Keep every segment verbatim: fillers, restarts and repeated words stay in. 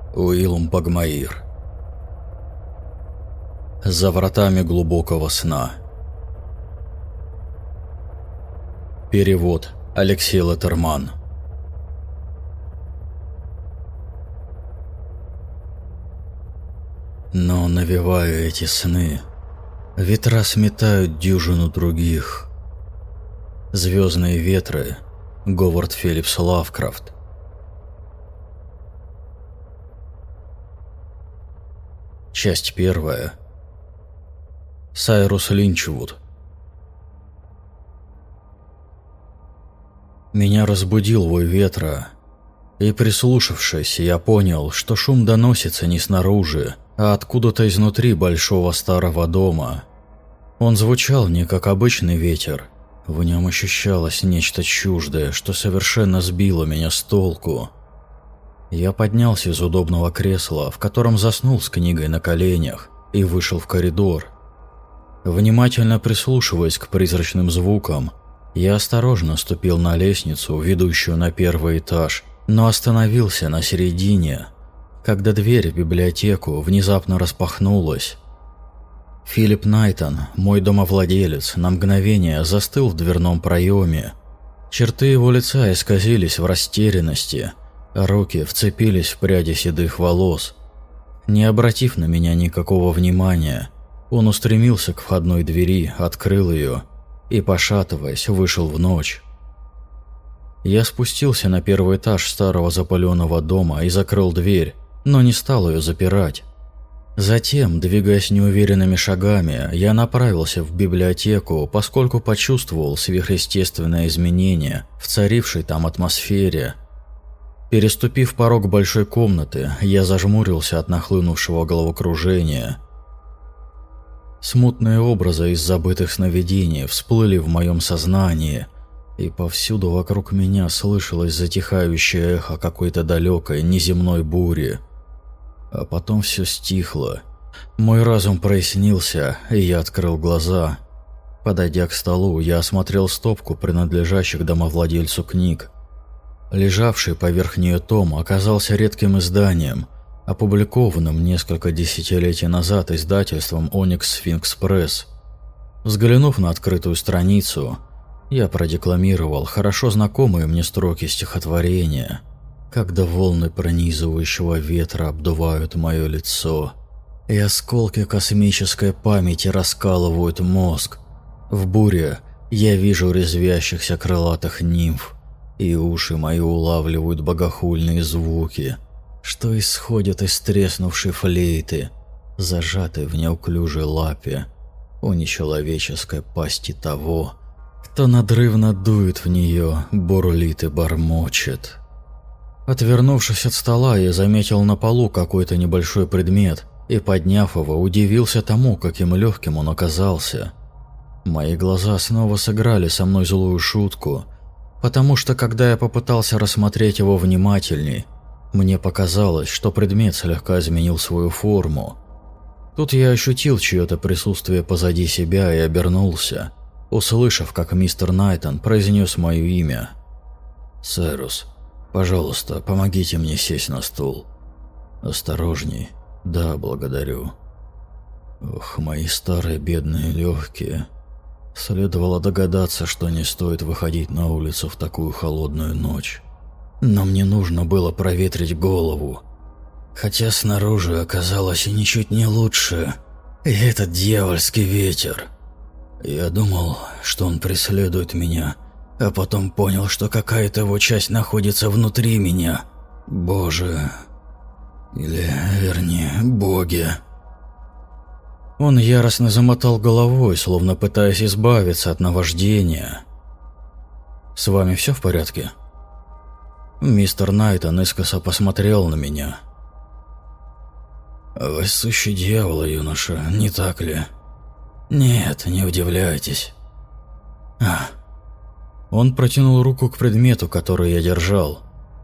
Уиллум Пагмаир. За вратами глубокого сна. Перевод Алексей Латерман. Но навеваю эти сны, ветра сметают дюжину других. Звездные ветры. Говард Филлипс Лавкрафт. Часть первая. Сайрус Линчвуд. Меня разбудил вой ветра, и, прислушавшись, я понял, что шум доносится не снаружи, а откуда-то изнутри большого старого дома. Он звучал не как обычный ветер, в нем ощущалось нечто чуждое, что совершенно сбило меня с толку. Я поднялся из удобного кресла, в котором заснул с книгой на коленях, и вышел в коридор. Внимательно прислушиваясь к призрачным звукам, я осторожно ступил на лестницу, ведущую на первый этаж, но остановился на середине, когда дверь в библиотеку внезапно распахнулась. Филипп Найтон, мой домовладелец, на мгновение застыл в дверном проеме. Черты его лица исказились в растерянности, а руки вцепились в пряди седых волос. Не обратив на меня никакого внимания, он устремился к входной двери, открыл ее и, пошатываясь, вышел в ночь. Я спустился на первый этаж старого запыленного дома и закрыл дверь, но не стал ее запирать. Затем, двигаясь неуверенными шагами, я направился в библиотеку, поскольку почувствовал сверхъестественное изменение в царившей там атмосфере. Переступив порог большой комнаты, я зажмурился от нахлынувшего головокружения. Смутные образы из забытых сновидений всплыли в моем сознании, и повсюду вокруг меня слышалось затихающее эхо какой-то далекой неземной бури. А потом все стихло. Мой разум прояснился, и я открыл глаза. Подойдя к столу, я осмотрел стопку принадлежащих домовладельцу книг. Лежавший поверх нее том оказался редким изданием, опубликованным несколько десятилетий назад издательством Оникс Сфинкс Пресс. Взглянув на открытую страницу, я продекламировал хорошо знакомые мне строки стихотворения, когда волны пронизывающего ветра обдувают мое лицо, и осколки космической памяти раскалывают мозг. В буре я вижу резвящихся крылатых нимф, и уши мои улавливают богохульные звуки, что исходят из треснувшей флейты, зажатой в неуклюжей лапе у нечеловеческой пасти того, кто надрывно дует в нее, бурлит и бормочет. Отвернувшись от стола, я заметил на полу какой-то небольшой предмет и, подняв его, удивился тому, каким легким он оказался. Мои глаза снова сыграли со мной злую шутку, потому что, когда я попытался рассмотреть его внимательней, мне показалось, что предмет слегка изменил свою форму. Тут я ощутил чье-то присутствие позади себя и обернулся, услышав, как мистер Найтон произнес мое имя. «Сайрус, пожалуйста, помогите мне сесть на стул. Осторожней. Да, благодарю. Ох, мои старые бедные легкие. Следовало догадаться, что не стоит выходить на улицу в такую холодную ночь. Но мне нужно было проветрить голову. Хотя снаружи оказалось и ничуть не лучше. И этот дьявольский ветер. Я думал, что он преследует меня, а потом понял, что какая-то его часть находится внутри меня. Боже. Или, вернее, боги. Он яростно замотал головой, словно пытаясь избавиться от наваждения. «С вами все в порядке?» Мистер Найтон искоса посмотрел на меня. «Вы сущий дьявол, юноша, не так ли?» «Нет, не удивляйтесь». А. Он протянул руку к предмету, который я держал.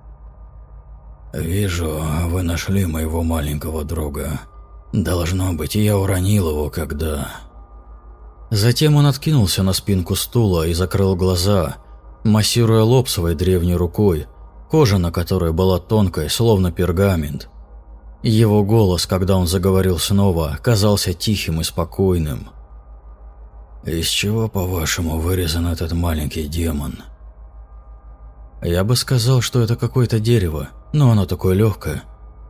«Вижу, вы нашли моего маленького друга. Должно быть, я уронил его, когда...» Затем он откинулся на спинку стула и закрыл глаза, массируя лоб своей древней рукой, кожа на которой была тонкой, словно пергамент. Его голос, когда он заговорил снова, казался тихим и спокойным. «Из чего, по-вашему, вырезан этот маленький демон?» «Я бы сказал, что это какое-то дерево, но оно такое легкое».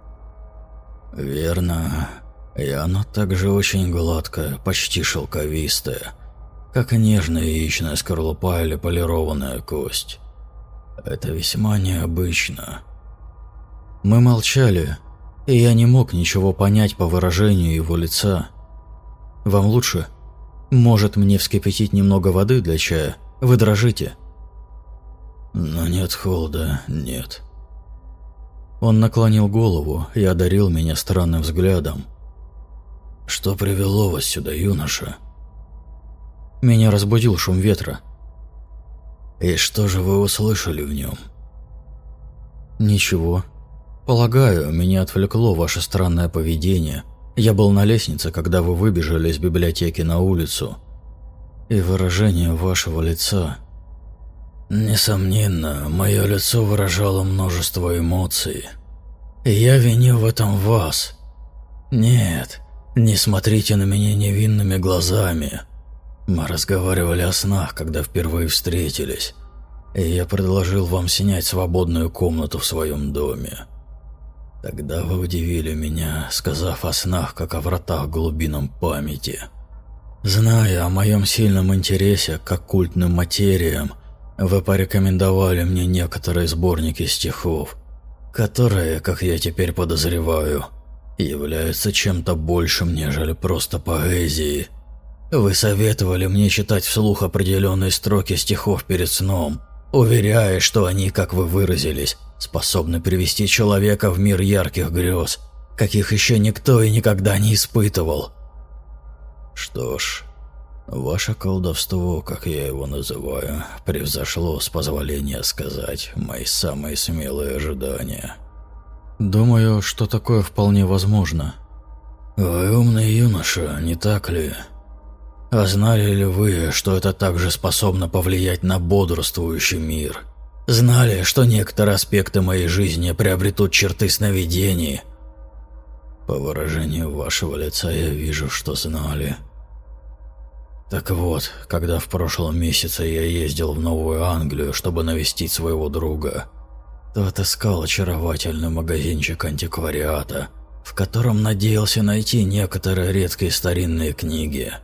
«Верно. И оно также очень гладкое, почти шелковистое, как и нежная яичная скорлупа или полированная кость. Это весьма необычно». Мы молчали, и я не мог ничего понять по выражению его лица. «Вам лучше? Может, мне вскипятить немного воды для чая? Вы дрожите». «Но нет холода, нет». Он наклонил голову и одарил меня странным взглядом. «Что привело вас сюда, юноша?» Меня разбудил шум ветра. «И что же вы услышали в нем?» «Ничего. Полагаю, меня отвлекло ваше странное поведение. Я был на лестнице, когда вы выбежали из библиотеки на улицу. И выражение вашего лица...» «Несомненно, мое лицо выражало множество эмоций. И я виню в этом вас. Нет, не смотрите на меня невинными глазами. Мы разговаривали о снах, когда впервые встретились, и я предложил вам снять свободную комнату в своем доме. Тогда вы удивили меня, сказав о снах, как о вратах глубинам памяти. Зная о моем сильном интересе к оккультным материям, вы порекомендовали мне некоторые сборники стихов, которые, как я теперь подозреваю, являются чем-то большим, нежели просто поэзией. Вы советовали мне читать вслух определенные строки стихов перед сном, уверяя, что они, как вы выразились, способны привести человека в мир ярких грез, каких еще никто и никогда не испытывал. Что ж, ваше колдовство, как я его называю, превзошло, с позволения сказать, мои самые смелые ожидания. Думаю, что такое вполне возможно. Вы умный юноша, не так ли? А знали ли вы, что это также способно повлиять на бодрствующий мир? Знали, что некоторые аспекты моей жизни приобретут черты сновидений? По выражению вашего лица я вижу, что знали. Так вот, когда в прошлом месяце я ездил в Новую Англию, чтобы навестить своего друга, то отыскал очаровательный магазинчик антиквариата, в котором надеялся найти некоторые редкие старинные книги.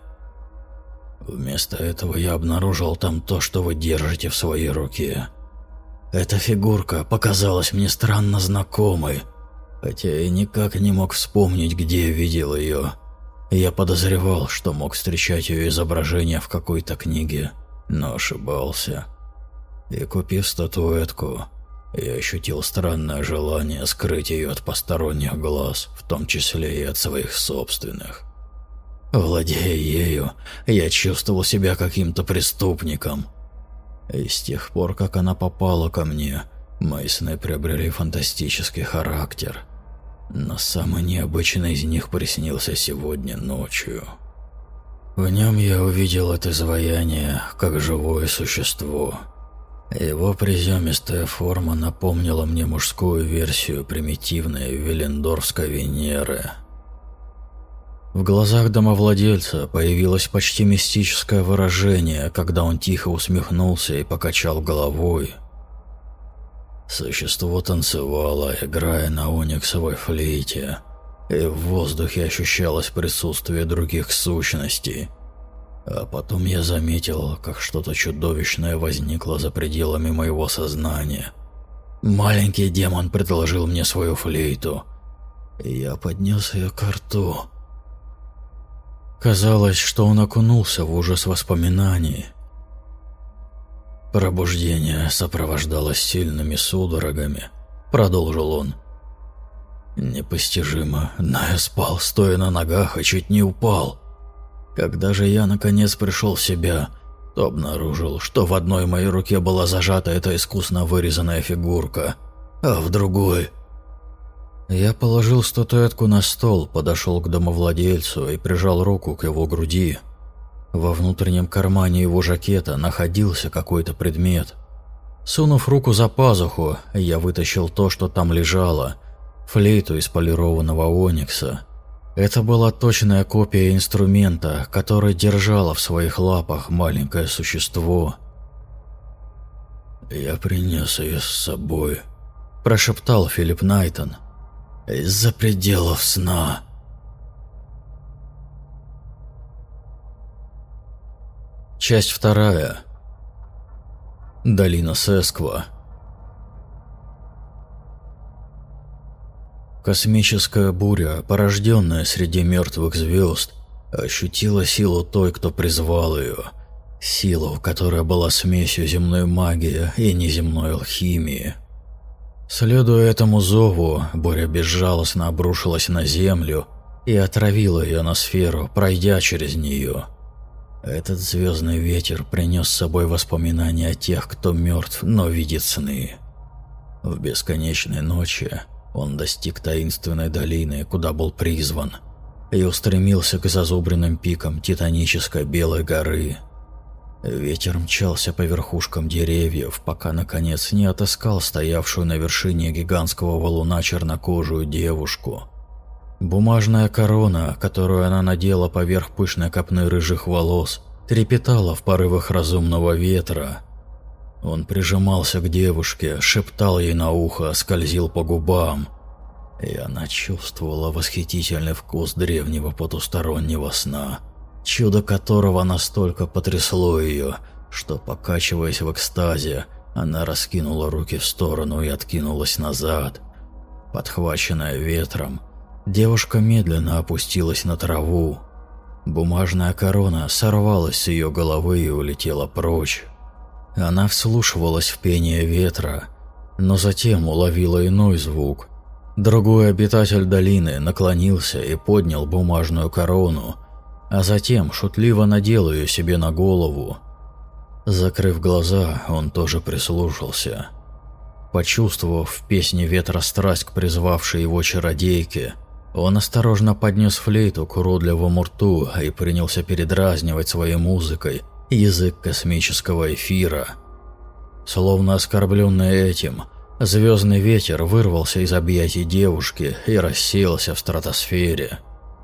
Вместо этого я обнаружил там то, что вы держите в своей руке. Эта фигурка показалась мне странно знакомой, хотя я никак не мог вспомнить, где видел ее. Я подозревал, что мог встречать ее изображение в какой-то книге, но ошибался. И купив статуэтку, я ощутил странное желание скрыть ее от посторонних глаз, в том числе и от своих собственных. Владея ею, я чувствовал себя каким-то преступником. И с тех пор, как она попала ко мне, мои сны приобрели фантастический характер. Но самый необычный из них приснился сегодня ночью. В нем я увидел это изваяние, как живое существо. Его приземистая форма напомнила мне мужскую версию примитивной Виллендорфской Венеры. В глазах домовладельца появилось почти мистическое выражение, когда он тихо усмехнулся и покачал головой. Существо танцевало, играя на ониксовой флейте, и в воздухе ощущалось присутствие других сущностей. А потом я заметил, как что-то чудовищное возникло за пределами моего сознания. Маленький демон предложил мне свою флейту, и я поднес ее к рту. Казалось, что он окунулся в ужас воспоминаний. «Пробуждение сопровождалось сильными судорогами», — продолжил он. «Непостижимо, но я спал, стоя на ногах, и чуть не упал. Когда же я наконец пришел в себя, то обнаружил, что в одной моей руке была зажата эта искусно вырезанная фигурка, а в другой...» Я положил статуэтку на стол, подошел к домовладельцу и прижал руку к его груди. Во внутреннем кармане его жакета находился какой-то предмет. Сунув руку за пазуху, я вытащил то, что там лежало. флейту из полированного оникса. Это была точная копия инструмента, который держало в своих лапах маленькое существо. «Я принес ее с собой», – прошептал Филипп Найтон. «Из-за пределов сна». Часть вторая. Долина Сесква. Космическая буря, порожденная среди мертвых звезд, ощутила силу той, кто призвал ее. Силу, которая была смесью земной магии и неземной алхимии. Следуя этому зову, буря безжалостно обрушилась на Землю и отравила ионосферу, пройдя через нее. Этот звездный ветер принес с собой воспоминания о тех, кто мертв, но видит сны. В бесконечной ночи он достиг таинственной долины, куда был призван, и устремился к зазубренным пикам титанической Белой горы. Ветер мчался по верхушкам деревьев, пока, наконец, не отыскал стоявшую на вершине гигантского валуна чернокожую девушку. Бумажная корона, которую она надела поверх пышной копны рыжих волос, трепетала в порывах разумного ветра. Он прижимался к девушке, шептал ей на ухо, скользил по губам, и она чувствовала восхитительный вкус древнего потустороннего сна, чудо которого настолько потрясло ее, что, покачиваясь в экстазе, она раскинула руки в сторону и откинулась назад. Подхваченная ветром, девушка медленно опустилась на траву. Бумажная корона сорвалась с ее головы и улетела прочь. Она вслушивалась в пение ветра, но затем уловила иной звук. Другой обитатель долины наклонился и поднял бумажную корону, а затем шутливо надел ее себе на голову. Закрыв глаза, он тоже прислушался. Почувствовав в песне ветра страсть к призвавшей его чародейке, он осторожно поднес флейту к уродливому рту и принялся передразнивать своей музыкой язык космического эфира. Словно оскорбленный этим, звездный ветер вырвался из объятий девушки и рассеялся в стратосфере.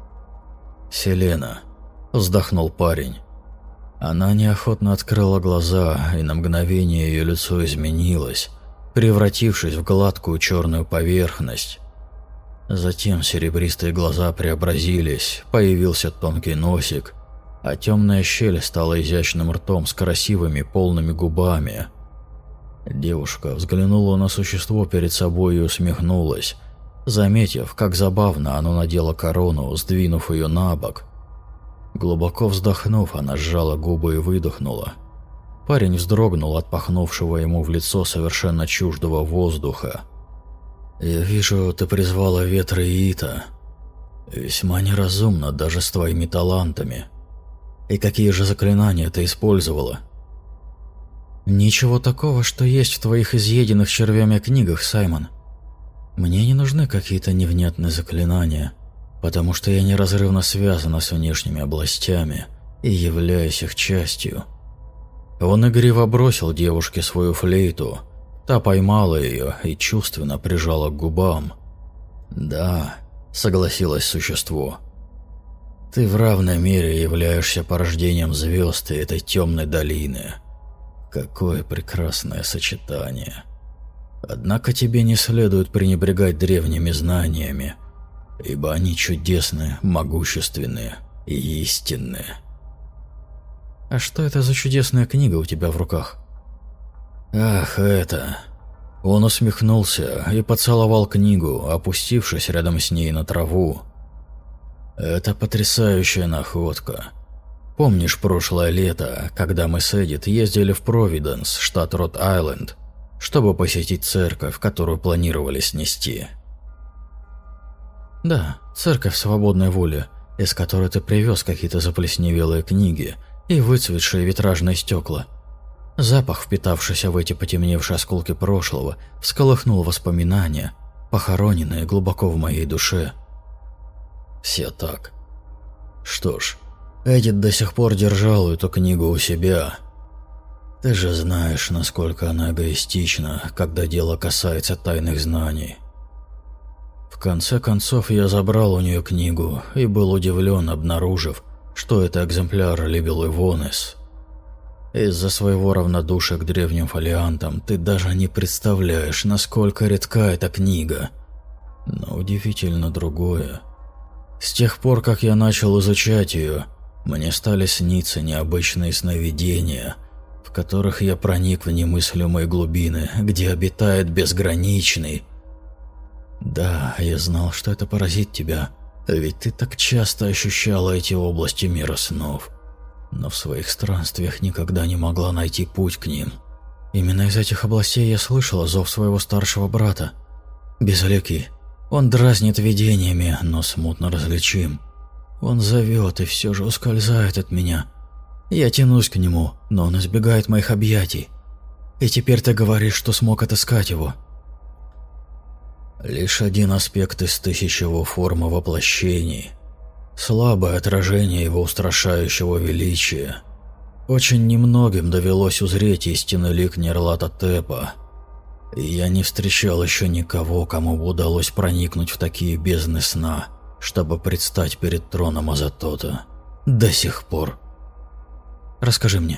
«Селена», – вздохнул парень. Она неохотно открыла глаза, и на мгновение ее лицо изменилось, превратившись в гладкую черную поверхность. Затем серебристые глаза преобразились, появился тонкий носик, а темная щель стала изящным ртом с красивыми полными губами. Девушка взглянула на существо перед собой и усмехнулась, заметив, как забавно оно надело корону, сдвинув ее на бок. Глубоко вздохнув, она сжала губы и выдохнула. Парень вздрогнул от пахнувшего ему в лицо совершенно чуждого воздуха. «Я вижу, ты призвала ветра Иита. Весьма неразумно даже с твоими талантами. И какие же заклинания ты использовала?» «Ничего такого, что есть в твоих изъеденных червями книгах, Саймон. Мне не нужны какие-то невнятные заклинания, потому что я неразрывно связана с внешними областями и являюсь их частью». Он игриво бросил девушке свою флейту. Та поймала ее и чувственно прижала к губам. «Да», — согласилось существо, — «ты в равной мере являешься порождением звезд и этой темной долины. Какое прекрасное сочетание. Однако тебе не следует пренебрегать древними знаниями, ибо они чудесны, могущественны и истинны». «А что это за чудесная книга у тебя в руках?» «Ах, это...» Он усмехнулся и поцеловал книгу, опустившись рядом с ней на траву. «Это потрясающая находка. Помнишь прошлое лето, когда мы с Эдит ездили в Провиденс, штат Род-Айленд, чтобы посетить церковь, которую планировали снести?» «Да, церковь свободной воли, из которой ты привез какие-то заплесневелые книги и выцветшие витражные стекла». Запах, впитавшийся в эти потемневшие осколки прошлого, всколыхнул воспоминания, похороненные глубоко в моей душе. Все так. Что ж, Эдит до сих пор держал эту книгу у себя. Ты же знаешь, насколько она эгоистична, когда дело касается тайных знаний. В конце концов, я забрал у нее книгу и был удивлен, обнаружив, что это экземпляр Либелы Вонес. Из-за своего равнодушия к древним фолиантам ты даже не представляешь, насколько редка эта книга. Но удивительно другое. С тех пор, как я начал изучать ее, мне стали сниться необычные сновидения, в которых я проник в немыслимые глубины, где обитает безграничный. Да, я знал, что это поразит тебя, ведь ты так часто ощущала эти области мира снов, но в своих странствиях никогда не могла найти путь к ним. Именно из этих областей я слышала зов своего старшего брата. Безликий. Он дразнит видениями, но смутно различим. Он зовет и все же ускользает от меня. Я тянусь к нему, но он избегает моих объятий. И теперь ты говоришь, что смог отыскать его. Лишь один аспект из тысячи его форм и воплощений. Слабое отражение его устрашающего величия. Очень немногим довелось узреть истинный лик Нерлата-Тепа. И я не встречал еще никого, кому бы удалось проникнуть в такие бездны сна, чтобы предстать перед троном Азатота. До сих пор. Расскажи мне.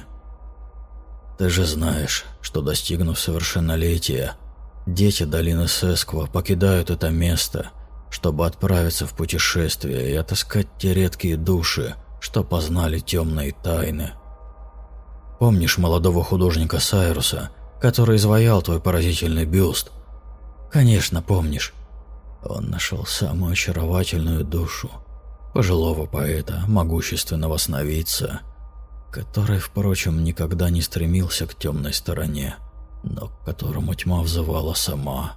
Ты же знаешь, что, достигнув совершеннолетия, дети долины Сесква покидают это место, чтобы отправиться в путешествие и отыскать те редкие души, что познали темные тайны. Помнишь молодого художника Сайруса, который изваял твой поразительный бюст? Конечно, помнишь. Он нашел самую очаровательную душу, пожилого поэта, могущественного сновидца, который, впрочем, никогда не стремился к темной стороне, но к которому тьма взывала сама.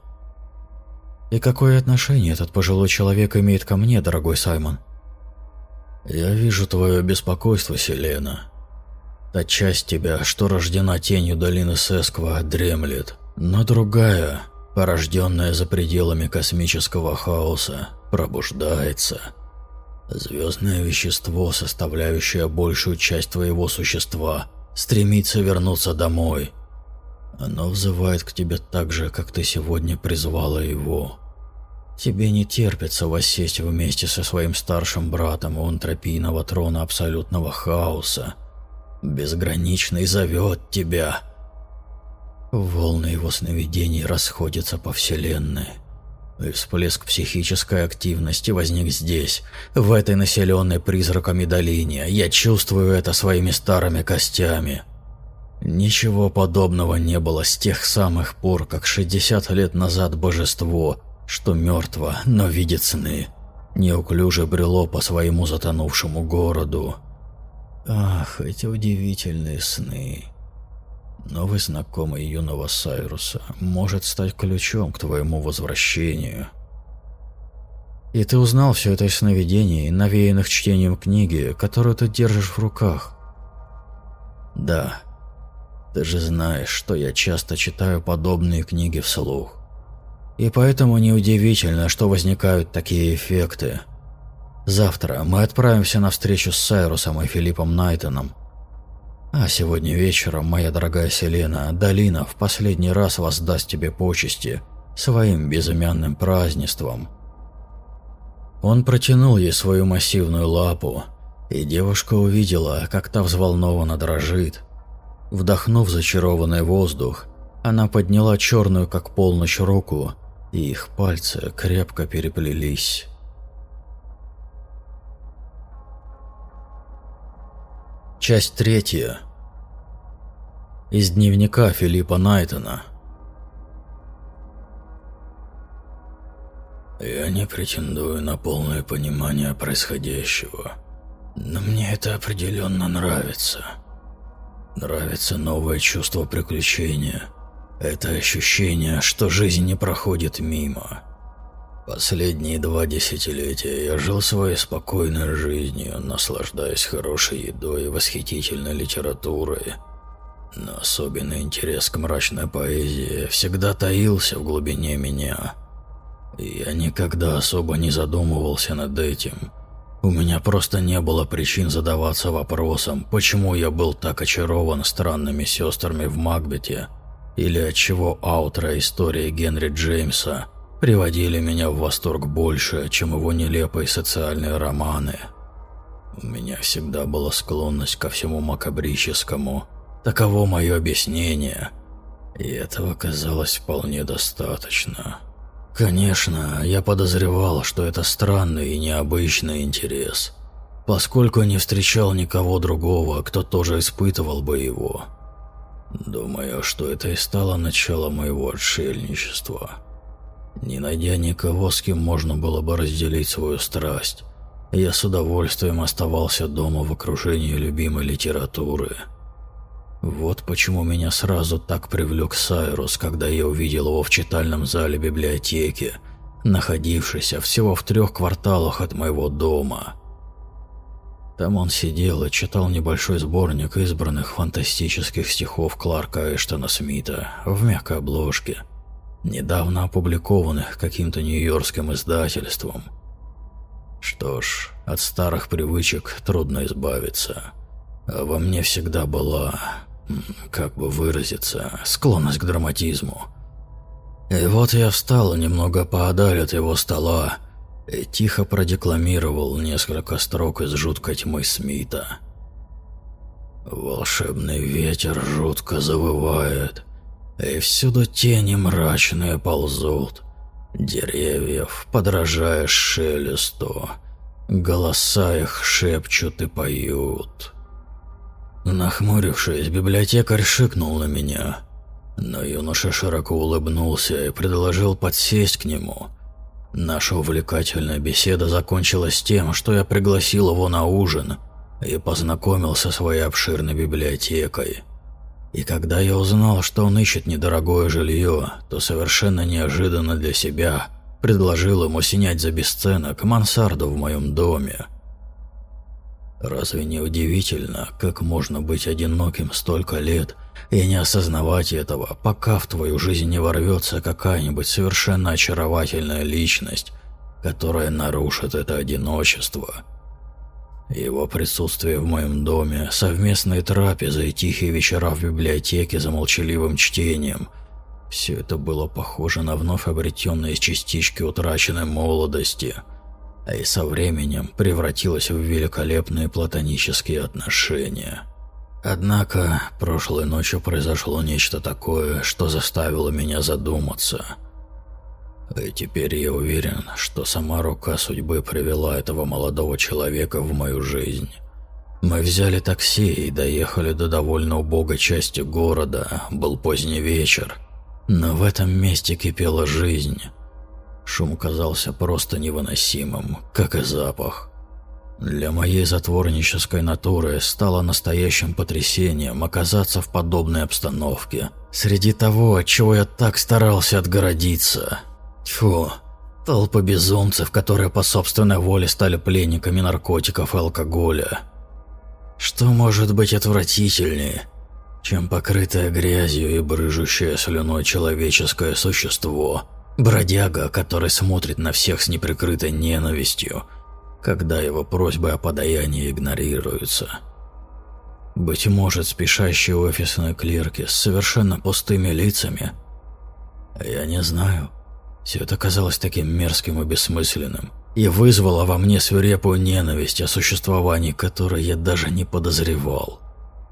И какое отношение этот пожилой человек имеет ко мне, дорогой Саймон? Я вижу твое беспокойство, Селена. Та часть тебя, что рождена тенью долины Сесква, дремлет, но другая, порожденная за пределами космического хаоса, пробуждается. Звездное вещество, составляющее большую часть твоего существа, стремится вернуться домой. Оно взывает к тебе так же, как ты сегодня призвала его. Тебе не терпится воссесть вместе со своим старшим братом у антропийного трона абсолютного хаоса. Безграничный зовет тебя. Волны его сновидений расходятся по вселенной. И всплеск психической активности возник здесь, в этой населенной призраками долине. Я чувствую это своими старыми костями. Ничего подобного не было с тех самых пор, как шестьдесят лет назад божество, что мертво, но видит сны, неуклюже брело по своему затонувшему городу. Ах, эти удивительные сны. Новый знакомый юного Сайруса может стать ключом к твоему возвращению. И ты узнал все это из сновидений, навеянных чтением книги, которую ты держишь в руках? Да. Ты же знаешь, что я часто читаю подобные книги вслух. И поэтому неудивительно, что возникают такие эффекты. Завтра мы отправимся на встречу с Сайрусом и Филиппом Найтоном. А сегодня вечером, моя дорогая Селена, долина в последний раз воздаст тебе почести своим безымянным празднеством. Он протянул ей свою массивную лапу, и девушка увидела, как та взволнованно дрожит. Вдохнув зачарованный воздух, она подняла черную, как полночь, руку, и их пальцы крепко переплелись. Часть третья. Из дневника Филиппа Найтона. Я не претендую на полное понимание происходящего, но мне это определенно нравится. Нравится новое чувство приключения. Это ощущение, что жизнь не проходит мимо. Последние два десятилетия я жил своей спокойной жизнью, наслаждаясь хорошей едой и восхитительной литературой. Но особенный интерес к мрачной поэзии всегда таился в глубине меня. И я никогда особо не задумывался над этим. У меня просто не было причин задаваться вопросом, почему я был так очарован странными сестрами в Макбете, или отчего аутро истории Генри Джеймса приводили меня в восторг больше, чем его нелепые социальные романы. У меня всегда была склонность ко всему макабрическому. Таково мое объяснение. И этого казалось вполне достаточно. Конечно, я подозревал, что это странный и необычный интерес, поскольку не встречал никого другого, кто тоже испытывал бы его. Думаю, что это и стало началом моего отшельничества. Не найдя никого, с кем можно было бы разделить свою страсть, я с удовольствием оставался дома в окружении любимой литературы. Вот почему меня сразу так привлек Сайрус, когда я увидел его в читальном зале библиотеки, находившейся всего в трех кварталах от моего дома. Там он сидел и читал небольшой сборник избранных фантастических стихов Кларка Эштона Смита в мягкой обложке, недавно опубликованных каким-то нью-йоркским издательством. Что ж, от старых привычек трудно избавиться. А во мне всегда была, как бы выразиться, склонность к драматизму. И вот я встал немного поодаль от его стола и тихо продекламировал несколько строк из «Жуткой тьмы» Смита. «Волшебный ветер жутко завывает, и всюду тени мрачные ползут. Деревьев, подражая шелесту, голоса их шепчут и поют». Нахмурившись, библиотекарь шикнул на меня, но юноша широко улыбнулся и предложил подсесть к нему. Наша увлекательная беседа закончилась тем, что я пригласил его на ужин и познакомил со своей обширной библиотекой. И когда я узнал, что он ищет недорогое жилье, то совершенно неожиданно для себя предложил ему снять за бесценок мансарду в моем доме. Разве не удивительно, как можно быть одиноким столько лет и не осознавать этого, пока в твою жизнь не ворвется какая-нибудь совершенно очаровательная личность, которая нарушит это одиночество? Его присутствие в моем доме, совместные трапезы и тихие вечера в библиотеке за молчаливым чтением – все это было похоже на вновь обретенные частички утраченной молодости, а и со временем превратилось в великолепные платонические отношения. Однако прошлой ночью произошло нечто такое, что заставило меня задуматься. И теперь я уверен, что сама рука судьбы привела этого молодого человека в мою жизнь. Мы взяли такси и доехали до довольно убогой части города, был поздний вечер, но в этом месте кипела жизнь. Шум казался просто невыносимым, как и запах. Для моей затворнической натуры стало настоящим потрясением оказаться в подобной обстановке, среди того, от чего я так старался отгородиться. Тьфу, толпа безумцев, которые по собственной воле стали пленниками наркотиков и алкоголя. Что может быть отвратительнее, чем покрытое грязью и брыжущее слюной человеческое существо, бродяга, который смотрит на всех с неприкрытой ненавистью, когда его просьбы о подаянии игнорируются? Быть может, спешащие офисные клерки с совершенно пустыми лицами? Я не знаю. Все это казалось таким мерзким и бессмысленным, и вызвало во мне свирепую ненависть, о существовании которой я даже не подозревал.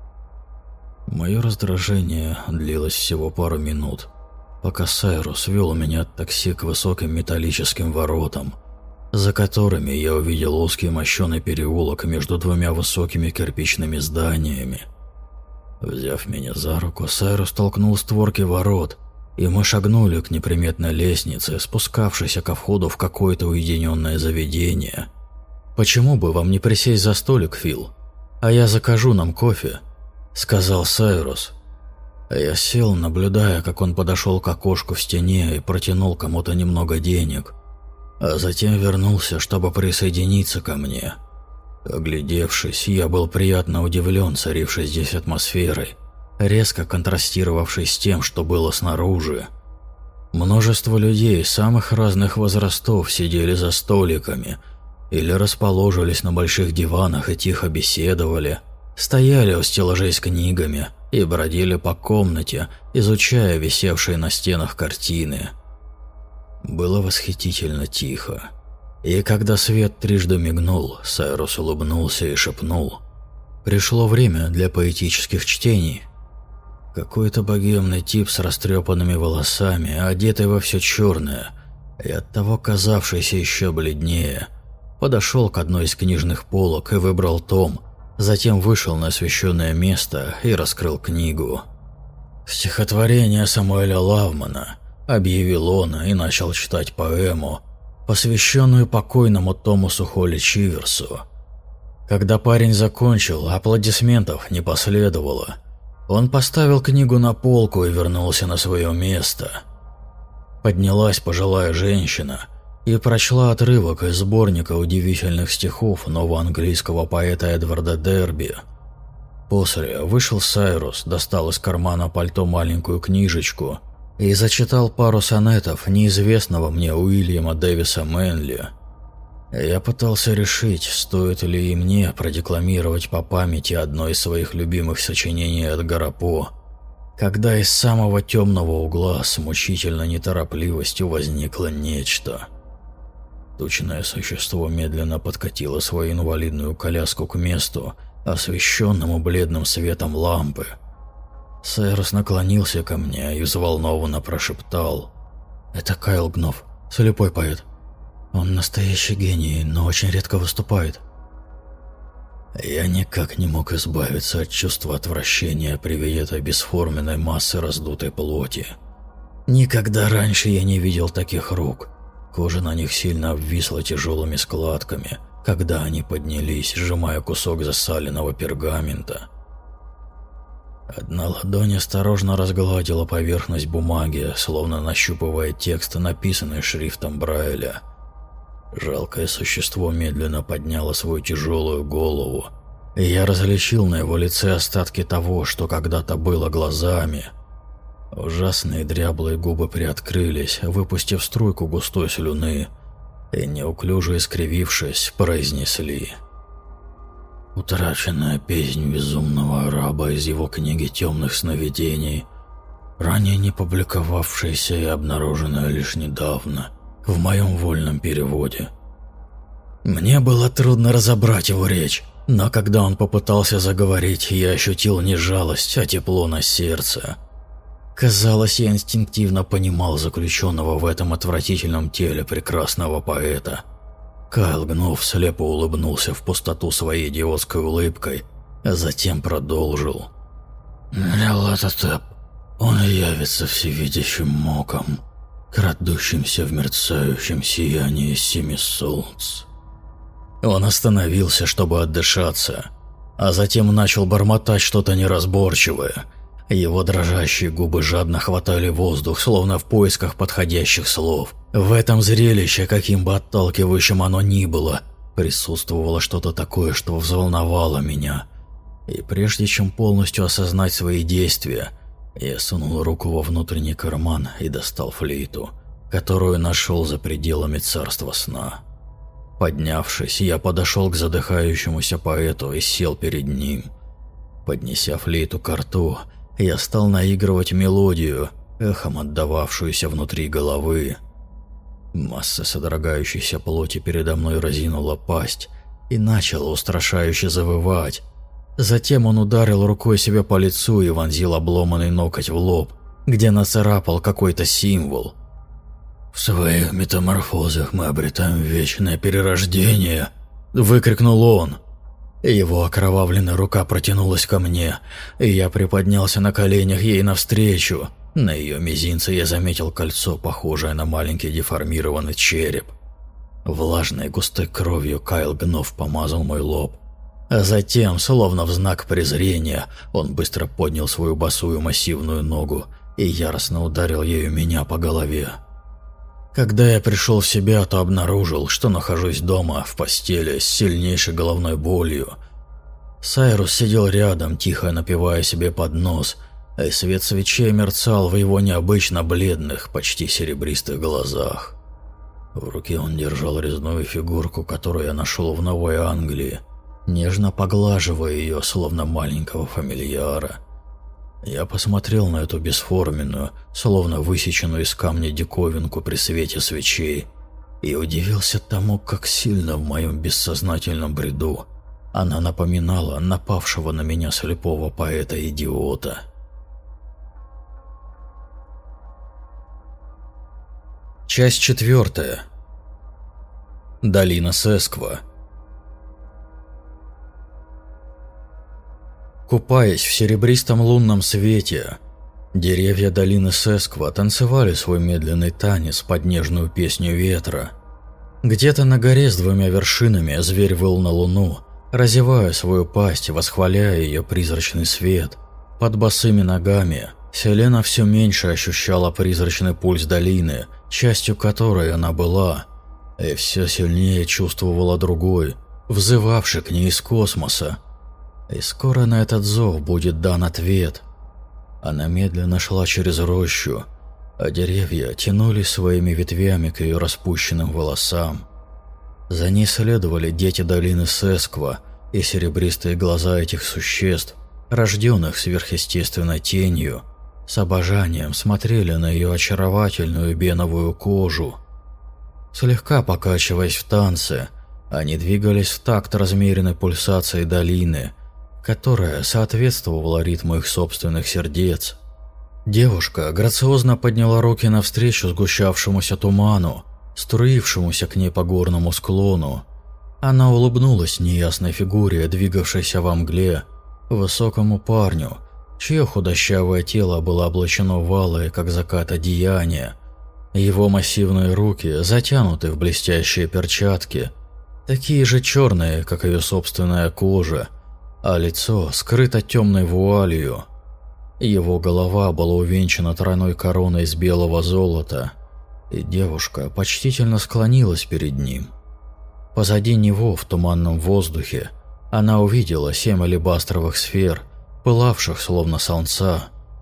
Мое раздражение длилось всего пару минут, пока Сайрус вел меня от такси к высоким металлическим воротам, за которыми я увидел узкий мощеный переулок между двумя высокими кирпичными зданиями. Взяв меня за руку, Сайрус толкнул створки ворот, и мы шагнули к неприметной лестнице, спускавшейся ко входу в какое-то уединенное заведение. «Почему бы вам не присесть за столик, Фил? А я закажу нам кофе», — сказал Сайрус. Я сел, наблюдая, как он подошел к окошку в стене и протянул кому-то немного денег, а затем вернулся, чтобы присоединиться ко мне. Оглядевшись, я был приятно удивлен царившей здесь атмосферой, резко контрастировавшей с тем, что было снаружи. Множество людей самых разных возрастов сидели за столиками или расположились на больших диванах и тихо беседовали, стояли у стеллажей с книгами и бродили по комнате, изучая висевшие на стенах картины. Было восхитительно тихо. И когда свет трижды мигнул, Сайрус улыбнулся и шепнул: «Пришло время для поэтических чтений». Какой-то богемный тип с растрепанными волосами, одетый во все черное, и оттого казавшийся еще бледнее, подошел к одной из книжных полок и выбрал том, затем вышел на освещенное место и раскрыл книгу. «Стихотворение Самуэля Лавмана», — объявил он и начал читать поэму, посвященную покойному Томасу Холли Чиверсу. Когда парень закончил, аплодисментов не последовало. Он поставил книгу на полку и вернулся на свое место. Поднялась пожилая женщина и прочла отрывок из сборника удивительных стихов новоанглийского поэта Эдварда Дерби. После вышел Сайрус, достал из кармана пальто маленькую книжечку и зачитал пару сонетов неизвестного мне Уильяма Дэвиса Мэнли. Я пытался решить, стоит ли и мне продекламировать по памяти одно из своих любимых сочинений Эдгара По, когда из самого темного угла с мучительной неторопливостью возникло нечто. Тучное существо медленно подкатило свою инвалидную коляску к месту, освещенному бледным светом лампы. Сайрус наклонился ко мне и взволнованно прошептал: «Это Кайл Гноф, слепой поэт. Он настоящий гений, но очень редко выступает». Я никак не мог избавиться от чувства отвращения при виде этой бесформенной массы раздутой плоти. Никогда раньше я не видел таких рук. Кожа на них сильно обвисла тяжелыми складками, когда они поднялись, сжимая кусок засаленного пергамента. Одна ладонь осторожно разгладила поверхность бумаги, словно нащупывая текст, написанный шрифтом Брайля. Жалкое существо медленно подняло свою тяжелую голову, и я различил на его лице остатки того, что когда-то было глазами. Ужасные дряблые губы приоткрылись, выпустив струйку густой слюны, и, неуклюже искривившись, произнесли: «Утраченная песнь безумного араба из его книги «Темных сновидений», ранее не публиковавшаяся и обнаруженная лишь недавно в моем вольном переводе». Мне было трудно разобрать его речь, но когда он попытался заговорить, я ощутил не жалость, а тепло на сердце. Казалось, я инстинктивно понимал заключенного в этом отвратительном теле прекрасного поэта. Кайл Гноф слепо улыбнулся в пустоту своей идиотской улыбкой, а затем продолжил: «Мрялатотеп, он явится всевидящим моком, крадущимся в мерцающем сиянии семи солнц». Он остановился, чтобы отдышаться, а затем начал бормотать что-то неразборчивое. Его дрожащие губы жадно хватали воздух, словно в поисках подходящих слов. В этом зрелище, каким бы отталкивающим оно ни было, присутствовало что-то такое, что взволновало меня. И прежде чем полностью осознать свои действия, я сунул руку во внутренний карман и достал флейту, которую нашел за пределами царства сна. Поднявшись, я подошел к задыхающемуся поэту и сел перед ним. Поднеся флейту ко рту, я стал наигрывать мелодию, эхом отдававшуюся внутри головы. Масса содрогающейся плоти передо мной разинула пасть и начала устрашающе завывать. Затем он ударил рукой себя по лицу и вонзил обломанный ноготь в лоб, где нацарапал какой-то символ. «В своих метаморфозах мы обретаем вечное перерождение!» – выкрикнул он. Его окровавленная рука протянулась ко мне, и я приподнялся на коленях ей навстречу. На ее мизинце я заметил кольцо, похожее на маленький деформированный череп. Влажной густой кровью Кайл Гноф помазал мой лоб. А затем, словно в знак презрения, он быстро поднял свою босую массивную ногу и яростно ударил ею меня по голове. Когда я пришел в себя, то обнаружил, что нахожусь дома, в постели, с сильнейшей головной болью. Сайрус сидел рядом, тихо напевая себе под нос, и свет свечей мерцал в его необычно бледных, почти серебристых глазах. В руке он держал резную фигурку, которую я нашел в Новой Англии, нежно поглаживая ее, словно маленького фамильяра. Я посмотрел на эту бесформенную, словно высеченную из камня диковинку при свете свечей, и удивился тому, как сильно в моем бессознательном бреду она напоминала напавшего на меня слепого поэта-идиота. Часть четвертая. Долина Сесква. Купаясь в серебристом лунном свете, деревья долины Сесква танцевали свой медленный танец под нежную песню ветра. Где-то на горе с двумя вершинами зверь выл на луну, разевая свою пасть, восхваляя ее призрачный свет. Под босыми ногами Селена все меньше ощущала призрачный пульс долины, частью которой она была, и все сильнее чувствовала другой, взывавший к ней из космоса. И скоро на этот зов будет дан ответ. Она медленно шла через рощу, а деревья тянулись своими ветвями к ее распущенным волосам. За ней следовали дети долины Сесква, и серебристые глаза этих существ, рожденных сверхъестественной тенью, с обожанием смотрели на ее очаровательную беновую кожу. Слегка покачиваясь в танце, они двигались в такт размеренной пульсации долины, которая соответствовала ритму их собственных сердец. Девушка грациозно подняла руки навстречу сгущавшемуся туману, струившемуся к ней по горному склону. Она улыбнулась неясной фигуре, двигавшейся во мгле, высокому парню, чье худощавое тело было облачено в алое, как закат, одеяние. Его массивные руки затянуты в блестящие перчатки, такие же черные, как ее собственная кожа, а лицо скрыто темной вуалью. Его голова была увенчана тройной короной из белого золота, и девушка почтительно склонилась перед ним. Позади него, в туманном воздухе, она увидела семь алебастровых сфер, пылавших словно солнца.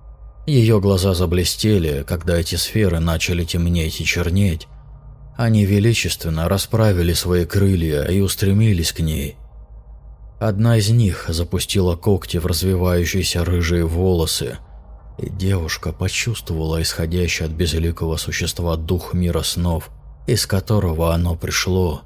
Ее глаза заблестели, когда эти сферы начали темнеть и чернеть. Они величественно расправили свои крылья и устремились к ней. Одна из них запустила когти в развивающиеся рыжие волосы, и девушка почувствовала исходящий от безликого существа дух мира снов, из которого оно пришло.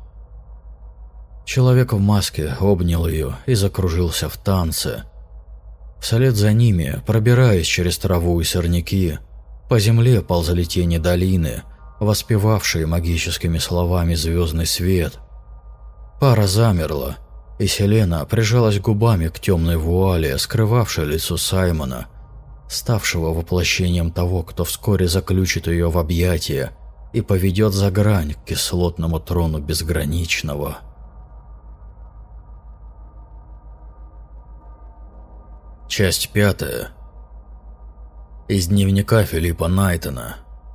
Человек в маске обнял ее и закружился в танце. Вслед за ними, пробираясь через траву и сорняки, по земле ползали тени долины, воспевавшие магическими словами звездный свет. Пара замерла, и Селена прижалась губами к темной вуале, скрывавшей лицо Саймона, ставшего воплощением того, кто вскоре заключит ее в объятия и поведет за грань к кислотному трону безграничного. Часть пятая. Из дневника Филиппа Найтона.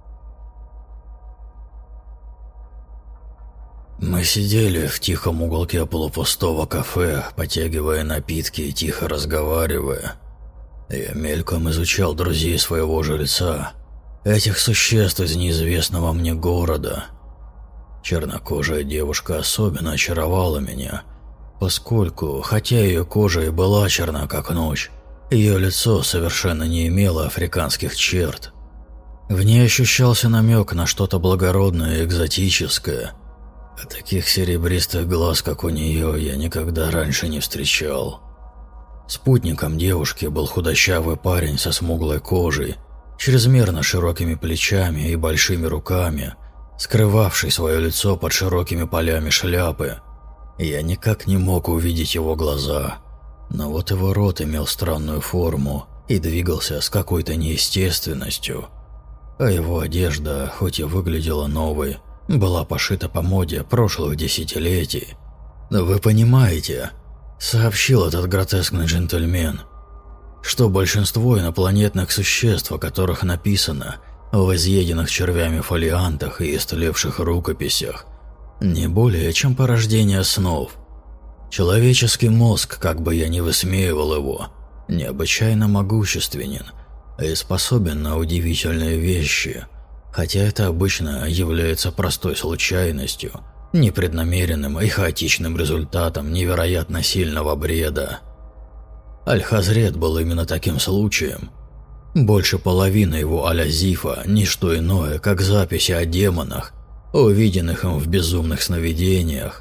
Мы сидели в тихом уголке полупустого кафе, потягивая напитки и тихо разговаривая. Я мельком изучал друзей своего жильца, этих существ из неизвестного мне города. Чернокожая девушка особенно очаровала меня, поскольку, хотя ее кожа и была черна как ночь, ее лицо совершенно не имело африканских черт. В ней ощущался намек на что-то благородное и экзотическое. А таких серебристых глаз, как у нее, я никогда раньше не встречал. Спутником девушки был худощавый парень со смуглой кожей, чрезмерно широкими плечами и большими руками, скрывавший свое лицо под широкими полями шляпы. Я никак не мог увидеть его глаза, но вот его рот имел странную форму и двигался с какой-то неестественностью, а его одежда, хоть и выглядела новой, была пошита по моде прошлых десятилетий. «Вы понимаете», — сообщил этот гротескный джентльмен, «что большинство инопланетных существ, о которых написано в изъеденных червями фолиантах и истлевших рукописях, не более чем порождение снов. Человеческий мозг, как бы я ни высмеивал его, необычайно могущественен и способен на удивительные вещи, хотя это обычно является простой случайностью, непреднамеренным и хаотичным результатом невероятно сильного бреда. Аль-Хазрет был именно таким случаем, Больше половины его аля-Зифа – ничто иное, как записи о демонах, увиденных им в безумных сновидениях.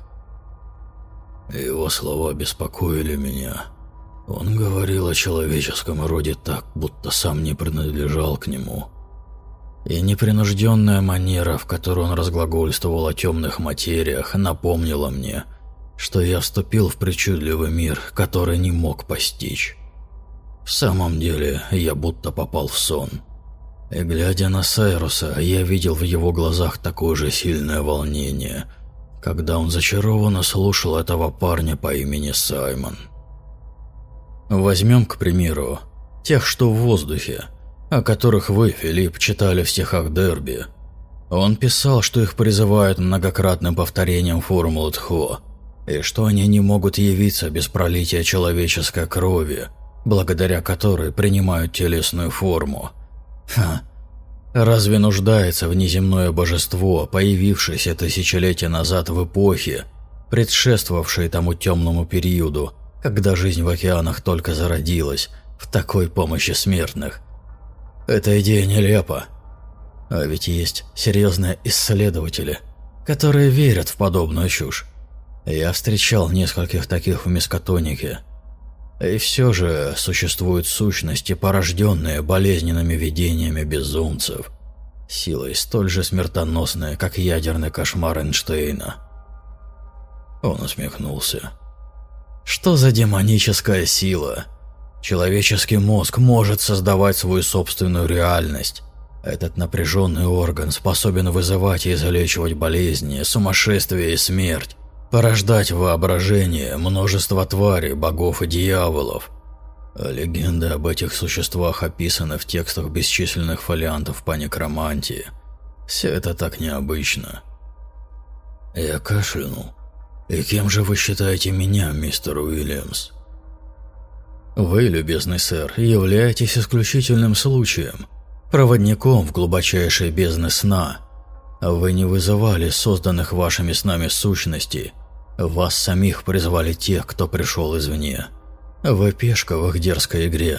Его слова беспокоили меня. Он говорил о человеческом роде так, будто сам не принадлежал к нему. И непринужденная манера, в которой он разглагольствовал о темных материях, напомнила мне, что я вступил в причудливый мир, который не мог постичь. В самом деле, я будто попал в сон. И глядя на Сайруса, я видел в его глазах такое же сильное волнение, когда он зачарованно слушал этого парня по имени Саймон. Возьмем, к примеру, тех, что в воздухе, о которых вы, Филипп, читали в стихах Дерби. Он писал, что их призывают многократным повторением формулы Тхо, и что они не могут явиться без пролития человеческой крови, благодаря которой принимают телесную форму. Ха! Разве нуждается внеземное божество, появившееся тысячелетия назад в эпохе, предшествовавшей тому темному периоду, когда жизнь в океанах только зародилась, в такой помощи смертных? Эта идея нелепа. А ведь есть серьезные исследователи, которые верят в подобную чушь. Я встречал нескольких таких в Мискатонике. И все же существуют сущности, порожденные болезненными видениями безумцев, силой столь же смертоносной, как ядерный кошмар Эйнштейна. Он усмехнулся. Что за демоническая сила? Человеческий мозг может создавать свою собственную реальность. Этот напряженный орган способен вызывать и излечивать болезни, сумасшествие и смерть, порождать в воображении множество тварей, богов и дьяволов. А легенды об этих существах описаны в текстах бесчисленных фолиантов по некромантии. Все это так необычно. Я кашлянул. «И кем же вы считаете меня, мистер Уильямс?» «Вы, любезный сэр, являетесь исключительным случаем, проводником в глубочайшие бездны сна. Вы не вызывали созданных вашими снами сущностей, вас самих призвали тех, кто пришел извне. Вы пешка в их дерзкой игре».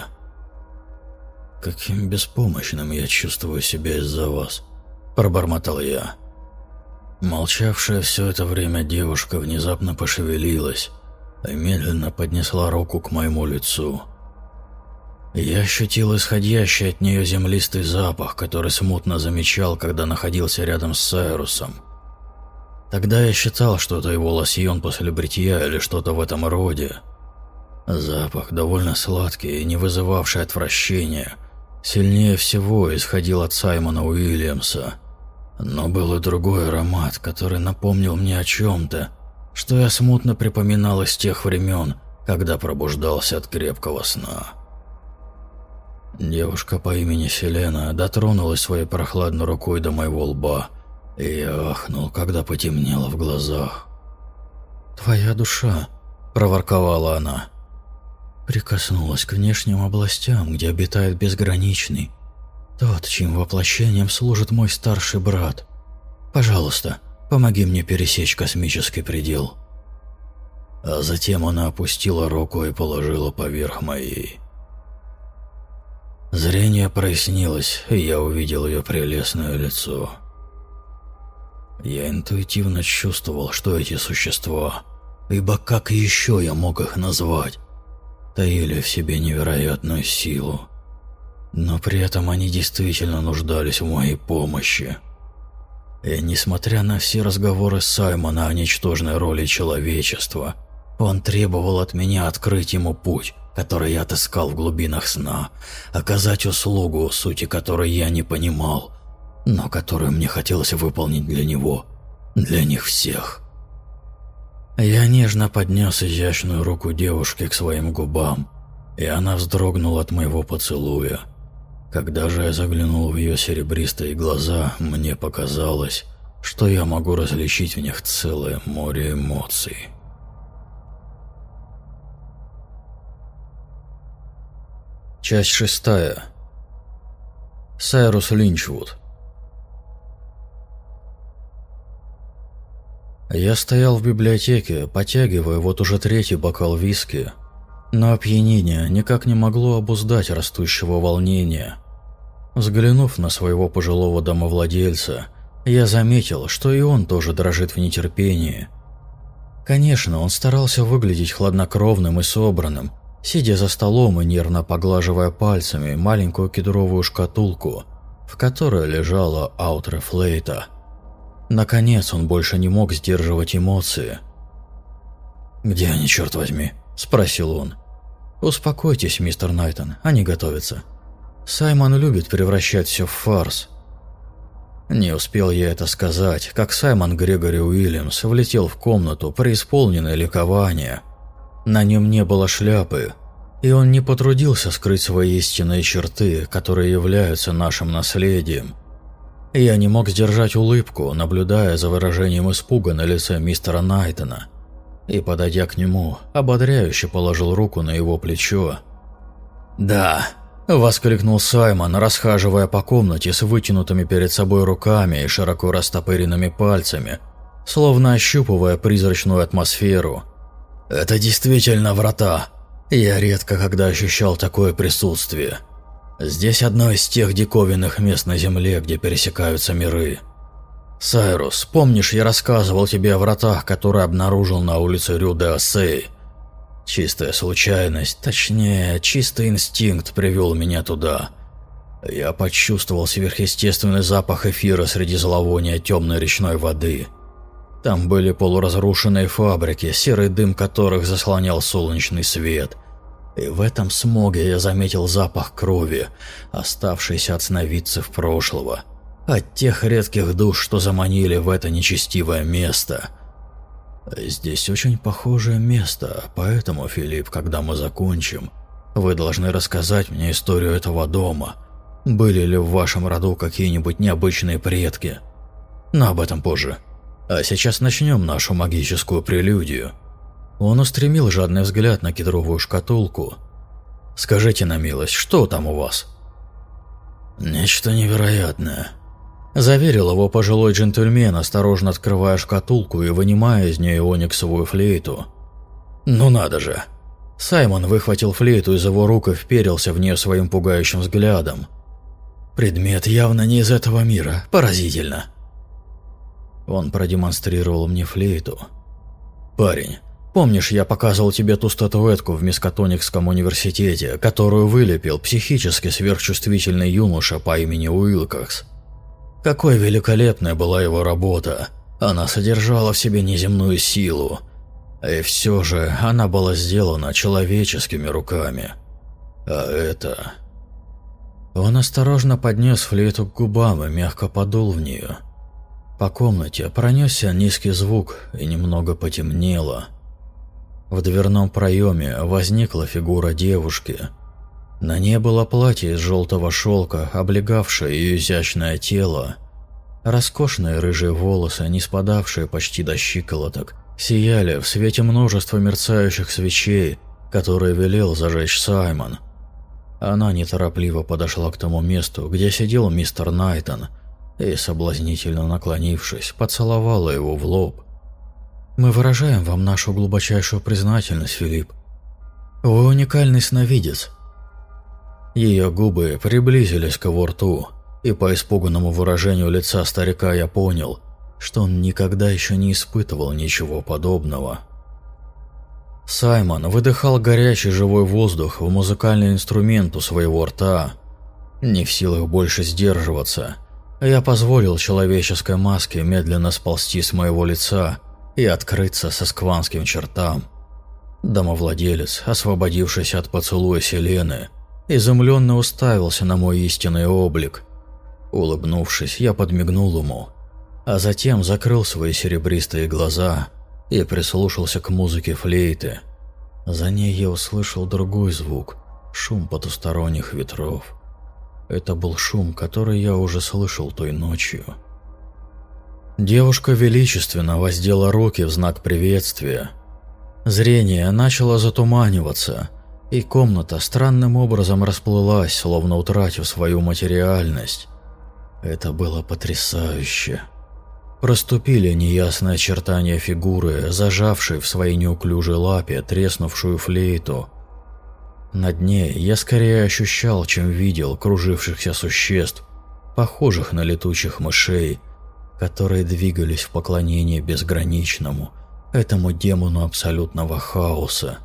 «Каким беспомощным я чувствую себя из-за вас», – пробормотал я. Молчавшая все это время девушка внезапно пошевелилась и медленно поднесла руку к моему лицу. Я ощутил исходящий от нее землистый запах, который смутно замечал, когда находился рядом с Сайрусом. Тогда я считал, что это его лосьон после бритья или что-то в этом роде. Запах, довольно сладкий и не вызывавший отвращения, сильнее всего исходил от Саймона Уильямса. Но был и другой аромат, который напомнил мне о чем-то, что я смутно припоминал из тех времен, когда пробуждался от крепкого сна. Девушка по имени Селена дотронулась своей прохладной рукой до моего лба, и я ахнул, когда потемнело в глазах. «Твоя душа», – проворковала она, – прикоснулась к внешним областям, где обитает безграничный, тот, чьим воплощением служит мой старший брат. Пожалуйста, помоги мне пересечь космический предел». А затем она опустила руку и положила поверх моей. Зрение прояснилось, и я увидел ее прелестное лицо. Я интуитивно чувствовал, что эти существа, ибо как еще я мог их назвать, таили в себе невероятную силу. Но при этом они действительно нуждались в моей помощи. И несмотря на все разговоры Саймона о ничтожной роли человечества, он требовал от меня открыть ему путь, который я отыскал в глубинах сна, оказать услугу, сути которой я не понимал, но которую мне хотелось выполнить для него, для них всех. Я нежно поднес изящную руку девушки к своим губам, и она вздрогнула от моего поцелуя. Когда же я заглянул в ее серебристые глаза, мне показалось, что я могу различить в них целое море эмоций. Часть шестая. Сайрус Линчвуд. Я стоял в библиотеке, потягивая вот уже третий бокал виски, но опьянение никак не могло обуздать растущего волнения, Взглянув на своего пожилого домовладельца, я заметил, что и он тоже дрожит в нетерпении. Конечно, он старался выглядеть хладнокровным и собранным, сидя за столом и нервно поглаживая пальцами маленькую кедровую шкатулку, в которой лежала аутро-флейта. Наконец он больше не мог сдерживать эмоции. «Где они, черт возьми?» – спросил он. «Успокойтесь, мистер Найтон, они готовятся. Саймон любит превращать все в фарс». Не успел я это сказать, как Саймон Грегори Уильямс влетел в комнату, преисполненное ликования. На нем не было шляпы, и он не потрудился скрыть свои истинные черты, которые являются нашим наследием. Я не мог сдержать улыбку, наблюдая за выражением испуга на лице мистера Найтона, и, подойдя к нему, ободряюще положил руку на его плечо. «Да», – воскликнул Саймон, расхаживая по комнате с вытянутыми перед собой руками и широко растопыренными пальцами, словно ощупывая призрачную атмосферу. «Это действительно врата. Я редко когда ощущал такое присутствие. Здесь одно из тех диковинных мест на Земле, где пересекаются миры. Сайрус, помнишь, я рассказывал тебе о вратах, которые обнаружил на улице Рю-де-Оссей? Чистая случайность, точнее, чистый инстинкт привел меня туда. Я почувствовал сверхъестественный запах эфира среди зловония темной речной воды. Там были полуразрушенные фабрики, серый дым которых заслонял солнечный свет. И в этом смоге я заметил запах крови, оставшийся от сновидцев прошлого, от тех редких душ, что заманили в это нечестивое место. Здесь очень похожее место, поэтому, Филипп, когда мы закончим, вы должны рассказать мне историю этого дома. Были ли в вашем роду какие-нибудь необычные предки? Но об этом позже. А сейчас начнем нашу магическую прелюдию». Он устремил жадный взгляд на кедровую шкатулку. «Скажите на милость, что там у вас?» «Нечто невероятное», – заверил его пожилой джентльмен, осторожно открывая шкатулку и вынимая из нее ониксовую флейту. «Ну надо же!» Саймон выхватил флейту из его рук и вперился в нее своим пугающим взглядом. «Предмет явно не из этого мира. Поразительно!» Он продемонстрировал мне флейту. «Парень, помнишь, я показывал тебе ту статуэтку в Мискатоникском университете, которую вылепил психически сверхчувствительный юноша по имени Уилкокс? Какой великолепная была его работа! Она содержала в себе неземную силу. И все же она была сделана человеческими руками. А это...» Он осторожно поднес флейту к губам и мягко подул в нее. По комнате пронесся низкий звук и немного потемнело. В дверном проеме возникла фигура девушки. На ней было платье из желтого шелка, облегавшее ее изящное тело. Роскошные рыжие волосы, не спадавшие почти до щиколоток, сияли в свете множества мерцающих свечей, которые велел зажечь Саймон. Она неторопливо подошла к тому месту, где сидел мистер Найтон, и, соблазнительно наклонившись, поцеловала его в лоб. «Мы выражаем вам нашу глубочайшую признательность, Филипп. Вы уникальный сновидец». Ее губы приблизились к его рту, и по испуганному выражению лица старика я понял, что он никогда еще не испытывал ничего подобного. Саймон выдыхал горячий живой воздух в музыкальный инструмент у своего рта. Не в силах больше сдерживаться, я позволил человеческой маске медленно сползти с моего лица и открыться со скванским чертам. Домовладелец, освободившись от поцелуя Селены, изумленно уставился на мой истинный облик. Улыбнувшись, я подмигнул ему, а затем закрыл свои серебристые глаза и прислушался к музыке флейты. За ней я услышал другой звук – шум потусторонних ветров. Это был шум, который я уже слышал той ночью. Девушка величественно воздела руки в знак приветствия. Зрение начало затуманиваться, и комната странным образом расплылась, словно утратив свою материальность. Это было потрясающе. Проступили неясные очертания фигуры, зажавшей в своей неуклюжей лапе треснувшую флейту. На дне я скорее ощущал, чем видел кружившихся существ, похожих на летучих мышей, которые двигались в поклонении безграничному, этому демону абсолютного хаоса.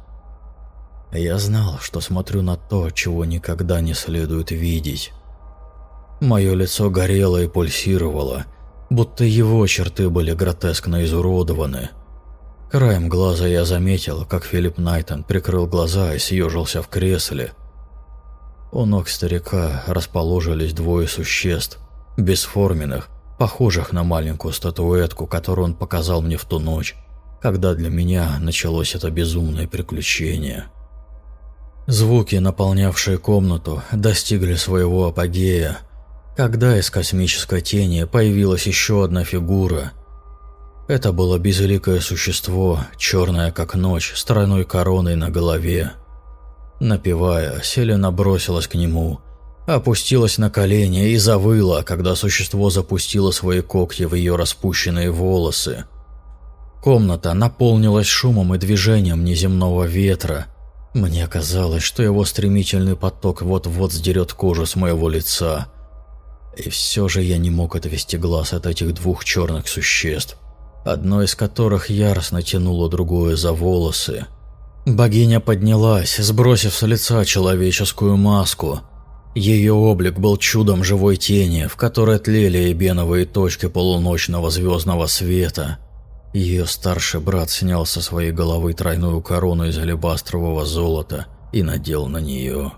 Я знал, что смотрю на то, чего никогда не следует видеть. Мое лицо горело и пульсировало, будто его черты были гротескно изуродованы. Краем глаза я заметил, как Филипп Найтон прикрыл глаза и съежился в кресле. У ног старика расположились двое существ, бесформенных, похожих на маленькую статуэтку, которую он показал мне в ту ночь, когда для меня началось это безумное приключение. Звуки, наполнявшие комнату, достигли своего апогея, когда из космической тени появилась еще одна фигура. Это было безликое существо, черное как ночь, с тройной короной на голове. Напевая, Селена бросилась к нему, опустилась на колени и завыла, когда существо запустило свои когти в ее распущенные волосы. Комната наполнилась шумом и движением неземного ветра. Мне казалось, что его стремительный поток вот-вот сдерет кожу с моего лица. И все же я не мог отвести глаз от этих двух черных существ, одно из которых яростно тянуло другое за волосы. Богиня поднялась, сбросив с лица человеческую маску. Ее облик был чудом живой тени, в которой тлели эбеновые точки полуночного звездного света. Ее старший брат снял со своей головы тройную корону из алебастрового золота и надел на нее.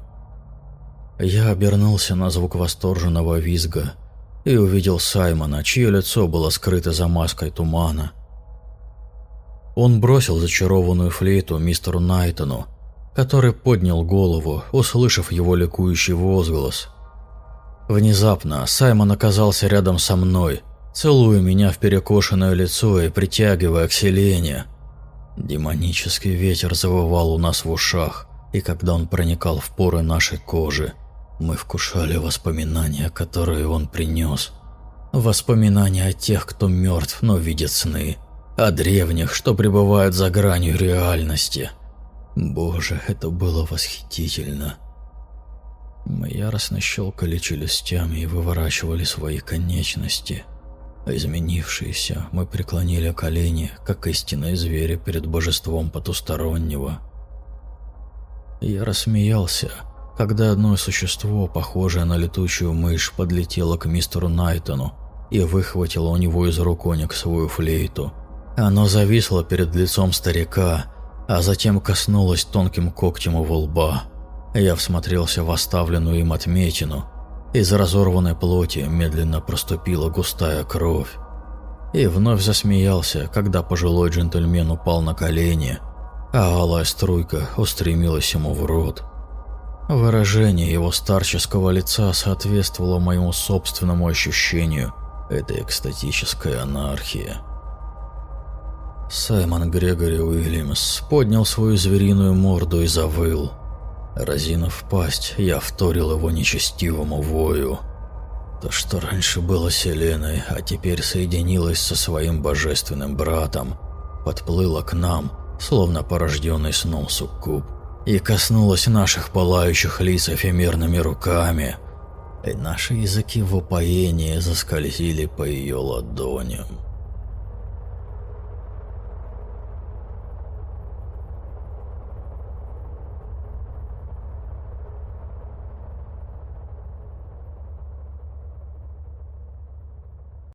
Я обернулся на звук восторженного визга и увидел Саймона, чье лицо было скрыто за маской тумана. Он бросил зачарованную флейту мистеру Найтону, который поднял голову, услышав его ликующий возглас. Внезапно Саймон оказался рядом со мной, целуя меня в перекошенное лицо и притягивая к Селене. Демонический ветер завывал у нас в ушах, и когда он проникал в поры нашей кожи, мы вкушали воспоминания, которые он принес. Воспоминания о тех, кто мертв, но видит сны, о древних, что пребывают за гранью реальности. Боже, это было восхитительно. Мы яростно щелкали челюстями и выворачивали свои конечности. Изменившиеся, мы преклонили колени, как истинные звери перед божеством потустороннего. Я рассмеялся, когда одно существо, похожее на летучую мышь, подлетело к мистеру Найтону и выхватило у него из рук ониксовую флейту. Оно зависло перед лицом старика, а затем коснулось тонким когтем его лба. Я всмотрелся в оставленную им отметину. Из разорванной плоти медленно проступила густая кровь. И вновь засмеялся, когда пожилой джентльмен упал на колени, а алая струйка устремилась ему в рот. Выражение его старческого лица соответствовало моему собственному ощущению этой экстатической анархии. Саймон Грегори Уильямс поднял свою звериную морду и завыл. Разинув пасть, я вторил его нечестивому вою. То, что раньше было Селеной, а теперь соединилось со своим божественным братом, подплыло к нам, словно порожденный сном суккуб, и коснулось наших пылающих лиц эфемерными руками, и наши языки в упоении заскользили по ее ладоням.